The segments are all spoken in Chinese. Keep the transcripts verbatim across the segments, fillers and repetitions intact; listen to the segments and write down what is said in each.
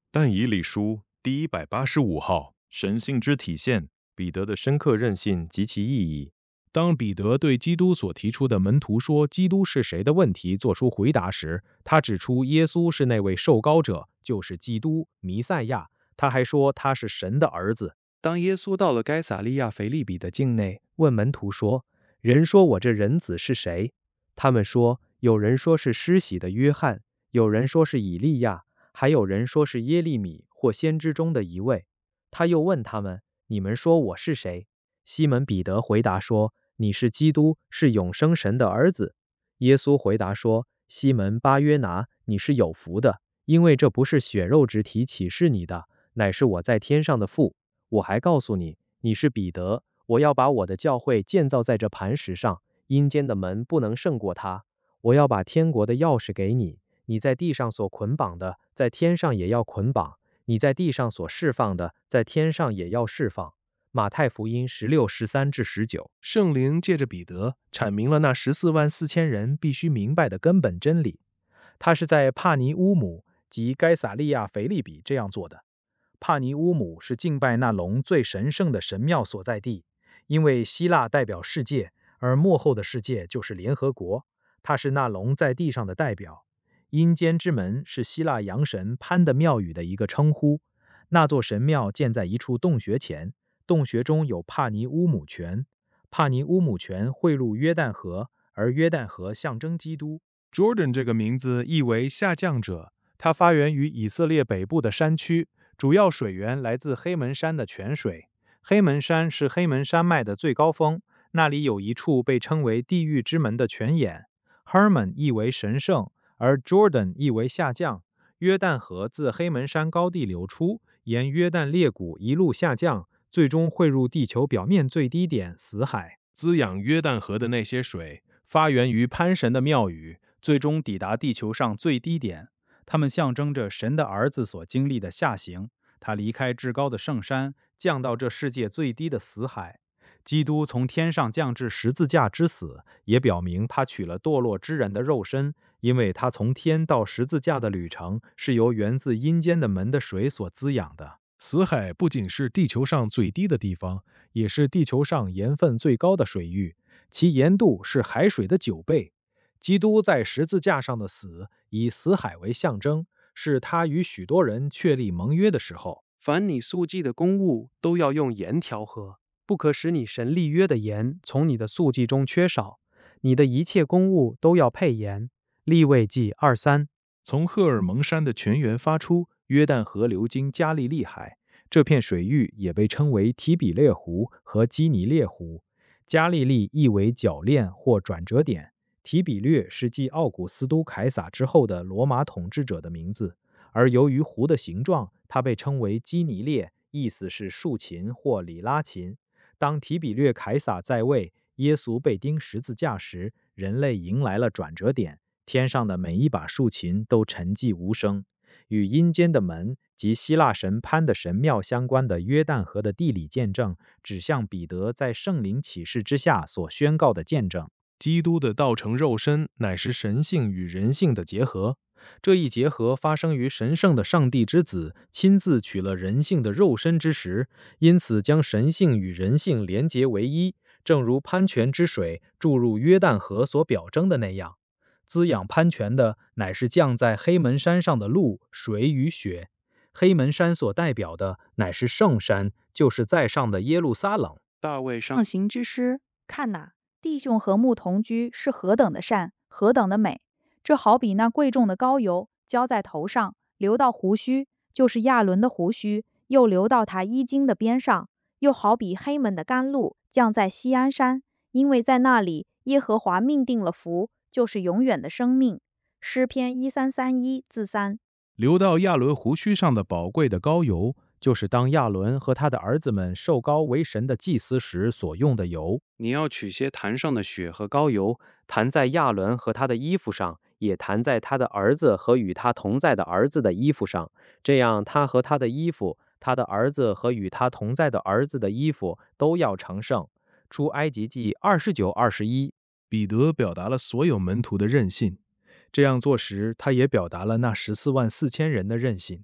但以理书第一百八十五号，神性之体现，彼得的深刻韧性及其意义。 当彼得对基督所提出的门徒说基督是谁的问题做出回答时，他指出耶稣是那位受膏者，就是基督弥赛亚。他还说他是神的儿子。当耶稣到了该撒利亚腓利比的境内，问门徒说：“人说我这人子是谁？”他们说：“有人说是施洗的约翰，有人说是以利亚，还有人说是耶利米或先知中的一位。”他又问他们：“你们说我是谁？”西门彼得回答说：“你是基督，是永生神的儿子。”耶稣回答说：“西门巴约拿，你是有福的，因为这不是血肉之体启示你的，乃是我在天上的父。我还告诉你，你是彼得，我要把我的教会建造在这磐石上，阴间的门不能胜过它。我要把天国的钥匙给你，你在地上所捆绑的，在天上也要捆绑；你在地上所释放的，在天上也要释放。”马太福音十六十三至十九，圣灵借着彼得阐明了那十四万四千人必须明白的根本真理。他是在帕尼乌姆及该撒利亚腓利比这样做的。帕尼乌姆是敬拜那龙最神圣的神庙所在地，因为希腊代表世界，而末后的世界就是联合国，它是那龙在地上的代表。阴间之门是希腊阳神潘的庙宇的一个称呼，那座神庙建在一处洞穴前，洞穴中有帕尼乌姆泉，帕尼乌姆泉汇入约旦河，而约旦河象征基督。Jordan 这个名字意为下降者，它发源于以色列北部的山区，主要水源来自黑门山的泉水。黑门山是黑门山脉的最高峰，那里有一处被称为地狱之门的泉眼。Hermon 意为神圣，而 Jordan 意为下降。约旦河自黑门山高地流出，沿约旦裂谷一路下降，最终汇入地球表面最低点死海。滋养约旦河的那些水发源于潘神的庙宇，最终抵达地球上最低点。它们象征着神的儿子所经历的下行，他离开至高的圣山，降到这世界最低的死海。基督从天上降至十字架之死，也表明他取了堕落之人的肉身，因为他从天到十字架的旅程是由源自阴间的门的水所滋养的。死海不仅是地球上最低的地方，也是地球上盐分最高的水域，其盐度是海水的九倍。基督在十字架上的死，以死海为象征，是他与许多人确立盟约的时候。凡你素祭的公物，都要用盐调和，不可使你神立约的盐从你的素祭中缺少。你的一切公物都要配盐。利未记二三。从赫尔蒙山的泉源发出，约旦河流经加利利海，这片水域也被称为提比略湖和基尼列湖。加利利意为铰链或转折点，提比略是继奥古斯都凯撒之后的罗马统治者的名字，而由于湖的形状，它被称为基尼列，意思是竖琴或里拉琴。当提比略凯撒在位，耶稣被钉十字架时，人类迎来了转折点，天上的每一把竖琴都沉寂无声。与阴间的门及希腊神潘的神庙相关的约旦河的地理见证，指向彼得在圣灵启示之下所宣告的见证。基督的道成肉身乃是神性与人性的结合，这一结合发生于神圣的上帝之子亲自取了人性的肉身之时，因此将神性与人性连结为一，正如潘泉之水注入约旦河所表征的那样。滋养潘泉的乃是降在黑门山上的露、水与雪。黑门山所代表的乃是圣山，就是在上的耶路撒冷。大卫上行之诗，看哪，弟兄和睦同居是何等的善，何等的美！这好比那贵重的膏油浇在头上，流到胡须，就是亚伦的胡须，又流到他衣襟的边上；又好比黑门的甘露降在锡安山，因为在那里耶和华命定了福，就是永远的生命。诗篇一三三一字三。 流到亚伦胡须上的宝贵的膏油，就是当亚伦和他的儿子们受膏为神的祭司时所用的油。你要取些坛上的血和膏油，弹在亚伦和他的衣服上，也弹在他的儿子和与他同在的儿子的衣服上，这样他和他的衣服，他的儿子和与他同在的儿子的衣服都要成圣。出埃及记二十九二十一。彼得表达了所有门徒的韧性，这样做时，他也表达了那十四万四千人的韧性。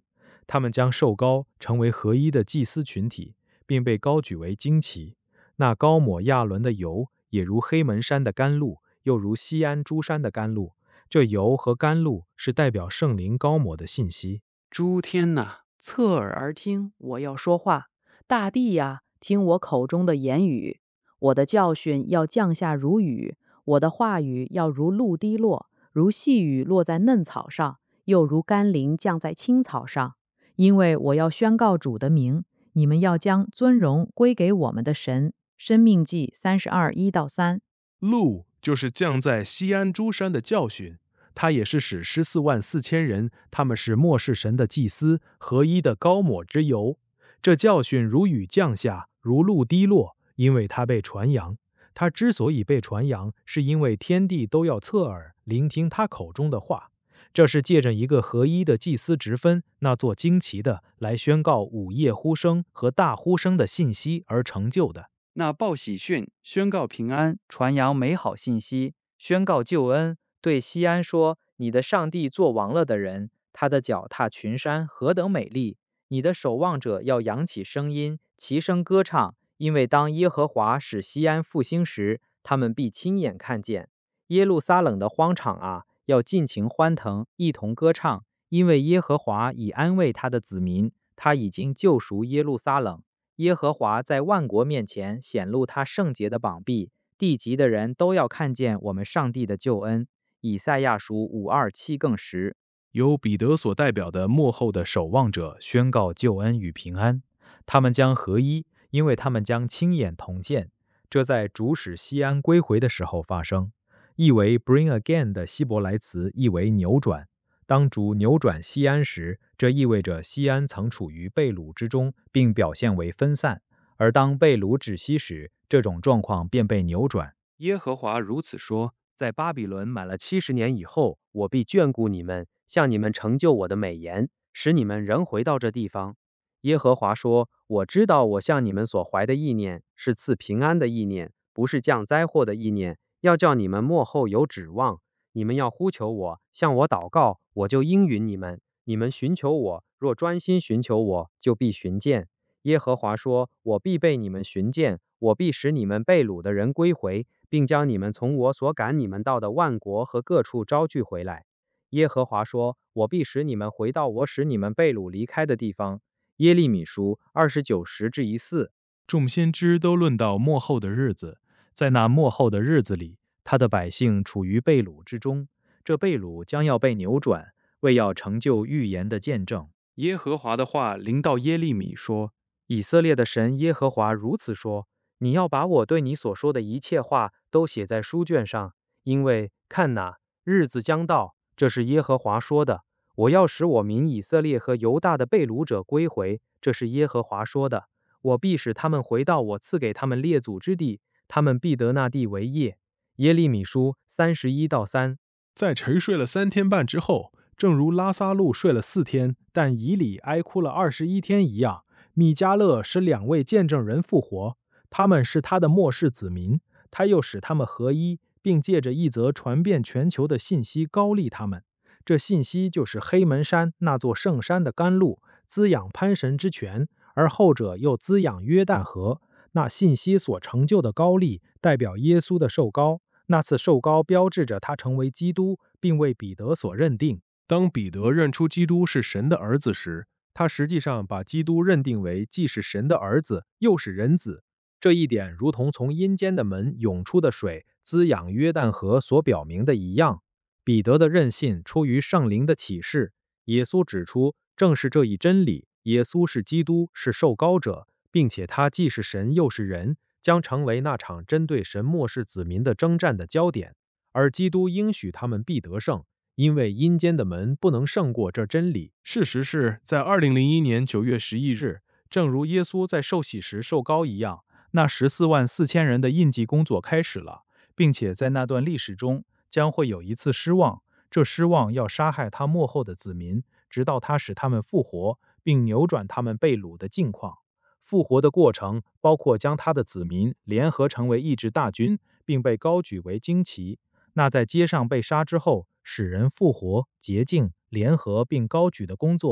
他们将受膏，成为合一的祭司群体，并被高举为旌旗。那高抹亚伦的油，也如黑门山的甘露，又如西安诸山的甘露。这油和甘露是代表圣灵高抹的信息。 诸天哪，侧耳而听，我要说话；大地呀，听我口中的言语。我的教训要降下如雨，我的话语要如露滴落，如细雨落在嫩草上，又如甘霖降在青草上。因为我要宣告主的名，你们要将尊荣归给我们的神。申命记三十二一到三。 露就是降在西安诸山的教训，它也是使十四万四千人，他们是末世神的祭司，合一的高抹之油。这教训如雨降下，如露滴落，因为它被传扬。它之所以被传扬，是因为天地都要侧耳聆听他口中的话。这是借着一个合一的祭司职分，那座旌旗的，来宣告午夜呼声和大呼声的信息而成就的。 那报喜讯，宣告平安，传扬美好信息，宣告救恩，对西安说：你的上帝做王了的人，他的脚踏群山，何等美丽！你的守望者要扬起声音，齐声歌唱，因为当耶和华使西安复兴时，他们必亲眼看见。耶路撒冷的荒场啊，要尽情欢腾，一同歌唱，因为耶和华已安慰他的子民，他已经救赎耶路撒冷。耶和华在万国面前显露他圣洁的膀臂，地极的人都要看见我们上帝的救恩。以赛亚书五二七更十。 由彼得所代表的末后的守望者宣告救恩与平安，他们将合一，因为他们将亲眼同见。这在主使西安归回的时候发生。意为 bring again 的希伯来词意为扭转。当主扭转西安时，这意味着西安曾处于被掳之中，并表现为分散；而当被掳止息时，这种状况便被扭转。 耶和华如此说：在巴比伦满了七十年以后，我必眷顾你们，向你们成就我的美言，使你们仍回到这地方。耶和华说：我知道我向你们所怀的意念是赐平安的意念，不是降灾祸的意念，要叫你们末后有指望。你们要呼求我，向我祷告，我就应允你们。你们寻求我，若专心寻求我，就必寻见。耶和华说：我必被你们寻见，我必使你们被掳的人归回，并将你们从我所赶你们到的万国和各处招聚回来。耶和华说：我必使你们回到我使你们被掳离开的地方。耶利米书二十九十至一四。 众先知都论到末后的日子，在那末后的日子里，他的百姓处于被掳之中，这被掳将要被扭转，为要成就预言的见证。 耶和华的话临到耶利米说： 以色列的神耶和华如此说：你要把我对你所说的一切话都写在书卷上，因为看哪，日子将到，这是耶和华说的。我要使我民以色列和犹大的被掳者归回，这是耶和华说的。我必使他们回到我赐给他们列祖之地，他们必得那地为业。耶利米书三十一到三。 在沉睡了三天半之后，正如拉撒路睡了四天，但以里哀哭了二十一天一样，米迦勒使两位见证人复活，他们是他的末世子民，他又使他们合一，并借着一则传遍全球的信息高立他们。这信息就是黑门山那座圣山的甘露，滋养潘神之泉，而后者又滋养约旦河。那信息所成就的高立，代表耶稣的受膏。那次受膏标志着他成为基督，并为彼得所认定。当彼得认出基督是神的儿子时，他实际上把基督认定为既是神的儿子，又是人子。这一点如同从阴间的门涌出的水滋养约旦河所表明的一样。彼得的认信出于圣灵的启示。耶稣指出，正是这一真理：耶稣是基督，是受膏者，并且他既是神又是人，将成为那场针对神末世子民的征战的焦点。而基督应许他们必得胜，因为阴间的门不能胜过这真理。事实是在二零零一年九月十一日，正如耶稣在受洗时受膏一样，那十四万四千人的印记工作开始了，并且在那段历史中将会有一次失望，这失望要杀害他末后的子民，直到他使他们复活，并扭转他们被掳的境况。复活的过程包括将他的子民联合成为一支大军，并被高举为旌旗。那在街上被杀之后，使人复活、洁净、联合并高举的工作，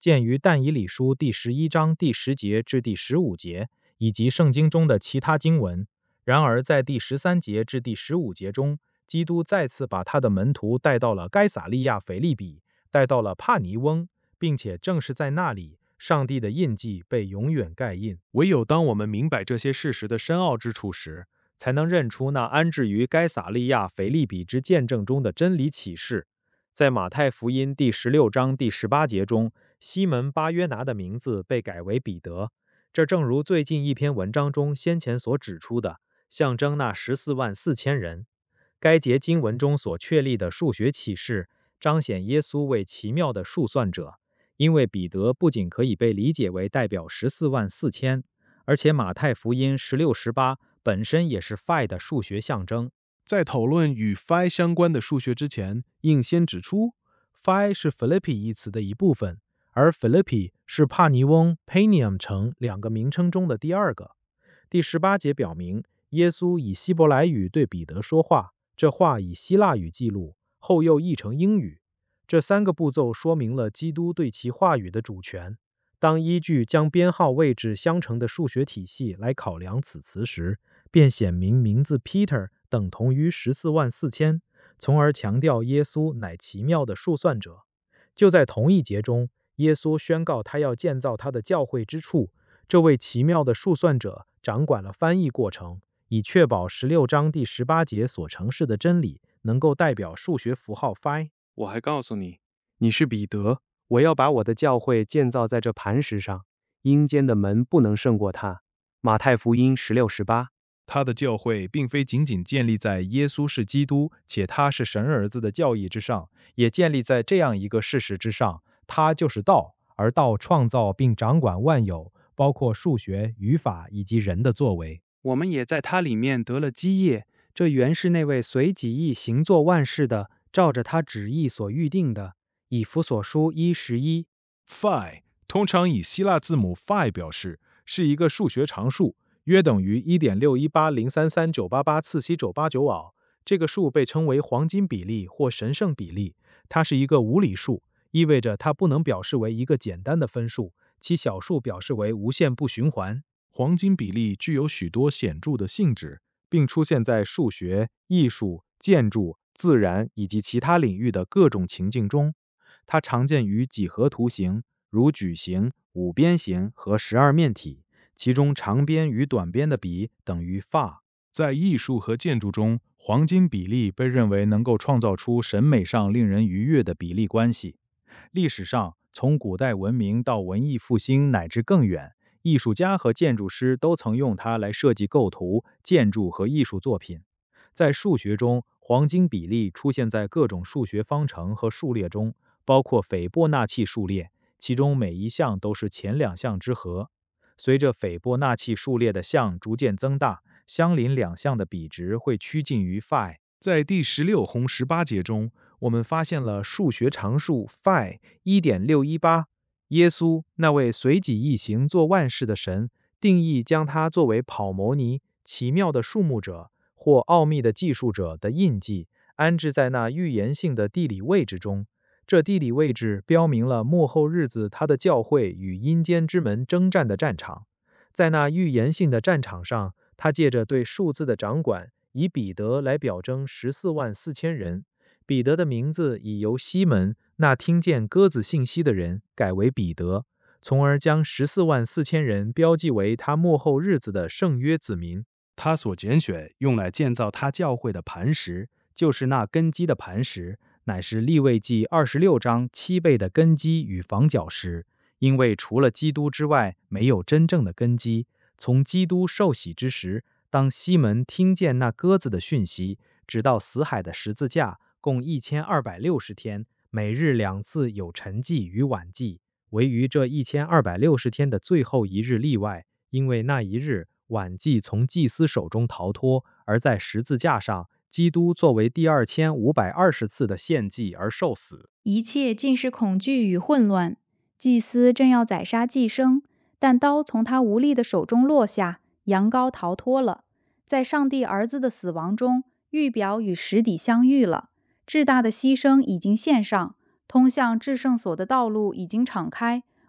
见于但以理书第十一章第十节至第十五节，以及圣经中的其他经文。然而在第十三节至第十五节中，基督再次把他的门徒带到了该撒利亚腓利比，带到了帕尼翁，并且正是在那里，上帝的印记被永远盖印。 唯有当我们明白这些事实的深奥之处时， 才能认出那安置于该撒利亚腓利比之见证中的真理启示。在马太福音第十六章第十八节中，西门巴约拿的名字被改为彼得，这正如最近一篇文章中先前所指出的，象征那十四万四千人。该节经文中所确立的数学启示，彰显耶稣为奇妙的数算者，因为彼得不仅可以被理解为代表十四万四千，而且马太福音十六十八本身也是 phi 的数学象征。 在讨论与 phi 相关的数学之前，应先指出 phi 是 Philippi 一词的一部分，而 Philippi 是帕尼翁 Panium 城两个名称中的第二个。第十八节表明，耶稣以希伯来语对彼得说话，这话以希腊语记录，后又译成英语。这三个步骤说明了基督对其话语的主权。当依据将编号位置相乘的数学体系来考量此词时，便显明名字 Peter 等同于十四万四千，从而强调耶稣乃奇妙的数算者。就在同一节中，耶稣宣告他要建造他的教会之处，这位奇妙的数算者掌管了翻译过程，以确保十六章第十八节所呈示的真理能够代表数学符号 phi。 我还告诉你，你是彼得， 我要把我的教会建造在这磐石上，阴间的门不能胜过它。马太福音十六十八。 他的教会并非仅仅建立在耶稣是基督且他是神儿子的教义之上， 也建立在这样一个事实之上，他就是道，而道创造并掌管万有，包括数学、语法以及人的作为。 我们也在他里面得了基业，这原是那位随己意行作万事的，照着他旨意所预定的。以弗所书一十一。 phi 通常以希腊字母 phi 表示，是一个数学常数，约等于 一点六一八零三三九八八次西九八九铀。这个数被称为黄金比例或神圣比例，它是一个无理数，意味着它不能表示为一个简单的分数，其小数表示为无限不循环。 黄金比例具有许多显著的性质，并出现在数学、艺术、建筑、自然以及其他领域的各种情境中。它常见于几何图形，如矩形、五边形和十二面体，其中长边与短边的比等于 phi。 在艺术和建筑中，黄金比例被认为能够创造出审美上令人愉悦的比例关系。历史上，从古代文明到文艺复兴乃至更远，艺术家和建筑师都曾用它来设计构图、建筑和艺术作品。在数学中，黄金比例出现在各种数学方程和数列中，包括斐波那契数列，其中每一项都是前两项之和。随着斐波那契数列的项逐渐增大，相邻两项的比值会趋近于 phi。 在第十六红十八节中，我们发现了数学常数 phi 一点六一八。 耶稣那位随己意行做万事的神，定义将他作为跑摩尼、奇妙的数目者或奥秘的计数者的印记，安置在那预言性的地理位置中。这地理位置标明了末后日子他的教会与阴间之门征战的战场。在那预言性的战场上，他借着对数字的掌管，以彼得来表征十四万四千人。彼得的名字已由西门那听见鸽子信息的人改为彼得，从而将十四万四千人标记为他末后日子的圣约子民。他所拣选用来建造他教会的磐石，就是那根基的磐石，乃是利未记二十六章七倍的根基与房角石。因为除了基督之外，没有真正的根基。从基督受洗之时，当西门听见那鸽子的讯息，直到死海的十字架，共一千二百六十天，每日两次有晨祭与晚祭，唯于这一千二百六十天的最后一日例外，因为那一日晚祭从祭司手中逃脱，而在十字架上，基督作为第二千五百二十次的献祭而受死。 一切尽是恐惧与混乱。祭司正要宰杀祭牲，但刀从他无力的手中落下，羊羔逃脱了。在上帝儿子的死亡中，预表与实底相遇了。至大的牺牲已经献上，通向至圣所的道路已经敞开，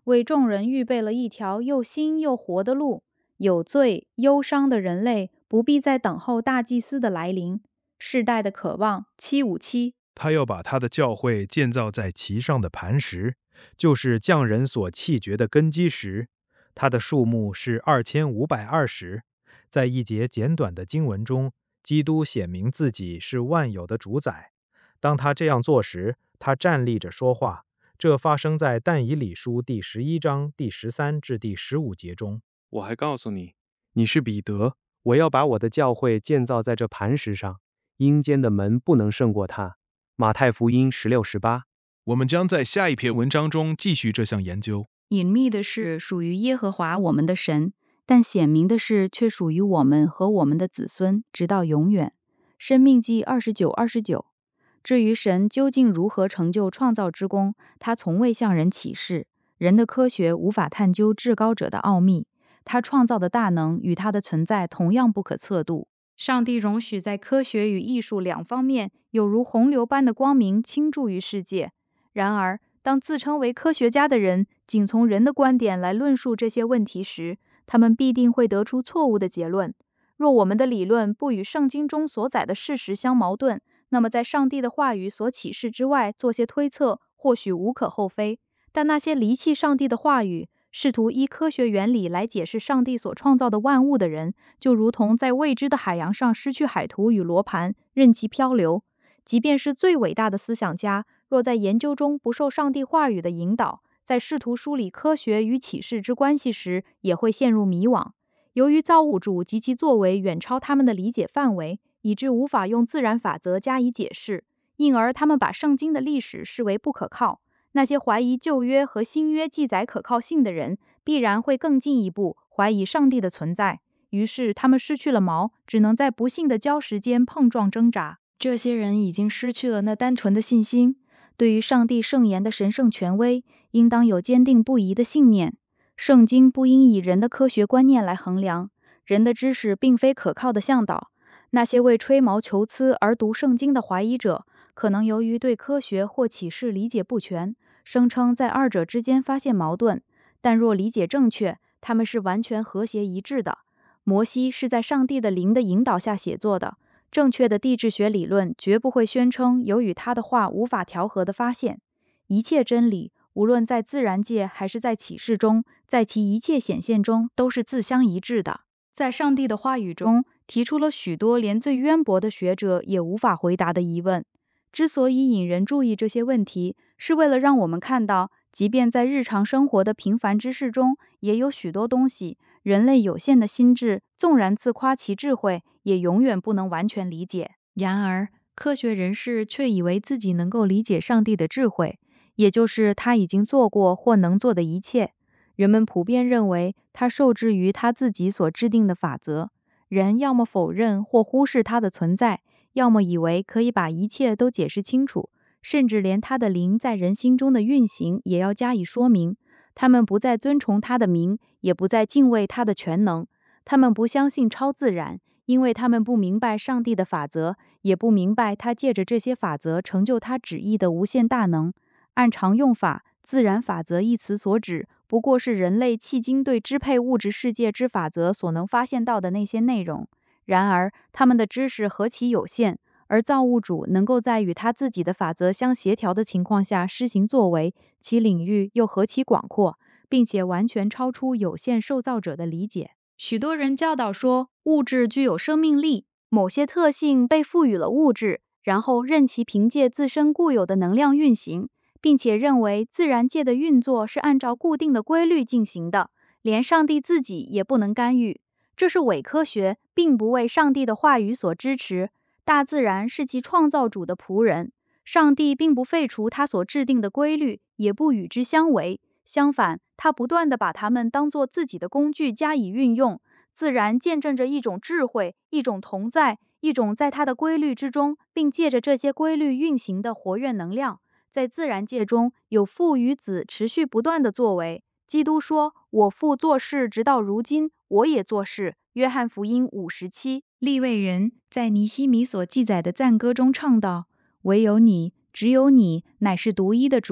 为众人预备了一条又新又活的路。有罪、忧伤的人类不必再等候大祭司的来临。世代的渴望七五七。 他要把他的教会建造在其上的磐石，就是匠人所弃绝的根基石。它的数目是二千五百二十。在一节简短的经文中，基督显明自己是万有的主宰。当他这样做时，他站立着说话。这发生在但以理书第十一章第十三至第十五节中。 我还告诉你，你是彼得，我要把我的教会建造在这磐石上，阴间的门不能胜过它。马太福音十六十八。 我们将在下一篇文章中继续这项研究。 隐秘的事属于耶和华我们的神，但显明的事却属于我们和我们的子孙，直到永远。申命记二十九二十九。至于神究竟如何成就创造之功，他从未向人启示，人的科学无法探究至高者的奥秘。他创造的大能与他的存在同样不可测度。上帝容许在科学与艺术两方面有如洪流般的光明倾注于世界。然而，当自称为科学家的人仅从人的观点来论述这些问题时，他们必定会得出错误的结论。若我们的理论不与圣经中所载的事实相矛盾，那么在上帝的话语所启示之外做些推测，或许无可厚非。但那些离弃上帝的话语，试图依科学原理来解释上帝所创造的万物的人，就如同在未知的海洋上失去海图与罗盘，任其漂流。即便是最伟大的思想家，若在研究中不受上帝话语的引导，在试图梳理科学与启示之关系时，也会陷入迷惘。由于造物主及其作为远超他们的理解范围，以致无法用自然法则加以解释，因而他们把圣经的历史视为不可靠。那些怀疑旧约和新约记载可靠性的人，必然会更进一步怀疑上帝的存在。于是他们失去了锚，只能在不幸的礁石间碰撞挣扎。这些人已经失去了那单纯的信心，对于上帝圣言的神圣权威，应当有坚定不移的信念。圣经不应以人的科学观念来衡量，人的知识并非可靠的向导。那些为吹毛求疵而读圣经的怀疑者，可能由于对科学或启示理解不全，声称在二者之间发现矛盾，但若理解正确，他们是完全和谐一致的。摩西是在上帝的灵的引导下写作的，正确的地质学理论绝不会宣称有与他的话无法调和的发现。一切真理，无论在自然界还是在启示中，在其一切显现中都是自相一致的。在上帝的话语中，提出了许多连最渊博的学者也无法回答的疑问。之所以引人注意这些问题，是为了让我们看到，即便在日常生活的平凡之事中，也有许多东西，人类有限的心智纵然自夸其智慧，也永远不能完全理解。然而，科学人士却以为自己能够理解上帝的智慧，也就是他已经做过或能做的一切。人们普遍认为他受制于他自己所制定的法则。人要么否认或忽视他的存在，要么以为可以把一切都解释清楚，甚至连他的灵在人心中的运行也要加以说明。他们不再尊崇他的名，也不再敬畏他的全能。他们不相信超自然，因为他们不明白上帝的法则，也不明白他借着这些法则成就他旨意的无限大能。按常用法，自然法则一词所指，不过是人类迄今对支配物质世界之法则所能发现到的那些内容。然而，他们的知识何其有限，而造物主能够在与他自己的法则相协调的情况下施行作为，其领域又何其广阔，并且完全超出有限受造者的理解。许多人教导说，物质具有生命力，某些特性被赋予了物质，然后任其凭借自身固有的能量运行，并且认为自然界的运作是按照固定的规律进行的，连上帝自己也不能干预。这是伪科学，并不为上帝的话语所支持。大自然是其创造主的仆人，上帝并不废除他所制定的规律，也不与之相违。相反，他不断地把它们当作自己的工具加以运用。自然见证着一种智慧，一种同在，一种在它的规律之中，并借着这些规律运行的活跃能量。在自然界中，有父与子持续不断的作为。基督说：“我父做事直到如今，我也做事。”约翰福音五十七。利未人在尼希米所记载的赞歌中唱道：“唯有你，只有你，乃是独一的主，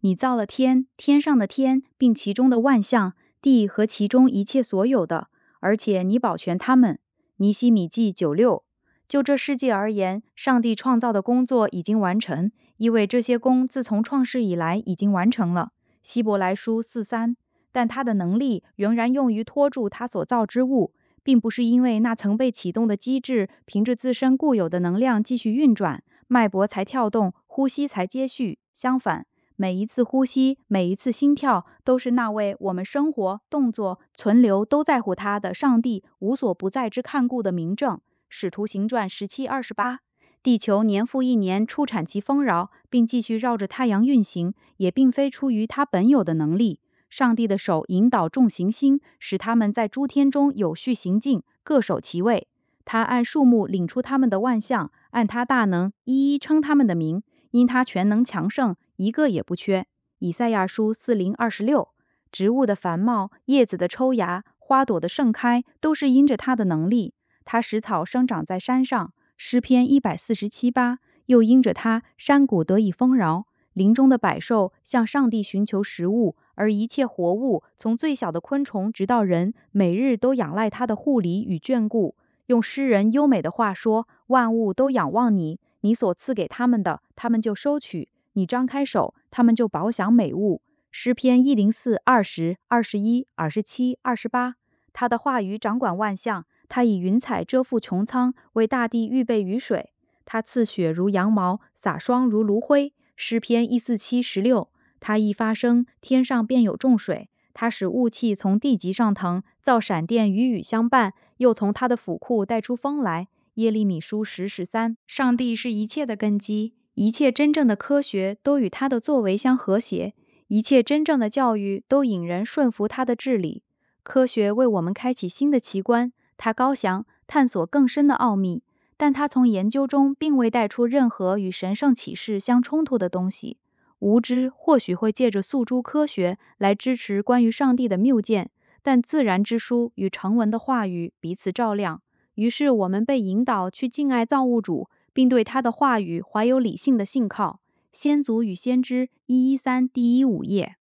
你造了天，天上的天，并其中的万象，地和其中一切所有的，而且你保全他们。尼希米记九六。就这世界而言，上帝创造的工作已经完成，因为这些工自从创世以来已经完成了。希伯来书四三。但他的能力仍然用于拖住他所造之物，并不是因为那曾被启动的机制凭着自身固有的能量继续运转，脉搏才跳动，呼吸才接续。相反，每一次呼吸，每一次心跳，都是那位我们生活、动作、存留都在乎他的上帝无所不在之看顾的明证。使徒行传十七二十八。地球年复一年出产其丰饶，并继续绕着太阳运行，也并非出于他本有的能力。上帝的手引导众行星，使他们在诸天中有序行进，各守其位。他按数目领出他们的万象，按他大能一一称他们的名，因他全能强盛，一个也不缺。以赛亚书四零二十六。植物的繁茂，叶子的抽芽，花朵的盛开，都是因着他的能力。他使草生长在山上，诗篇一百四十七八。又因着他，山谷得以丰饶。林中的百兽向上帝寻求食物，而一切活物，从最小的昆虫直到人，每日都仰赖他的护理与眷顾。用诗人优美的话说，万物都仰望你，你所赐给他们的，他们就收取；你张开手，他们就饱享美物。诗篇一零四二十二十一二十七二十八。他的话语掌管万象，他以云彩遮覆穹苍，为大地预备雨水。他赐雪如羊毛，洒霜如炉灰。诗篇一四七十六。他一发声，天上便有众水。他使雾气从地极上腾，造闪电与雨相伴，又从他的府库带出风来。耶利米书十十三。上帝是一切的根基，一切真正的科学都与他的作为相和谐，一切真正的教育都引人顺服他的治理。科学为我们开启新的奇观，他高翔，探索更深的奥秘，但他从研究中并未带出任何与神圣启示相冲突的东西。无知或许会借着诉诸科学来支持关于上帝的谬见，但自然之书与成文的话语彼此照亮。于是我们被引导去敬爱造物主，并对他的话语怀有理性的信靠。先祖与先知一一三第一五页。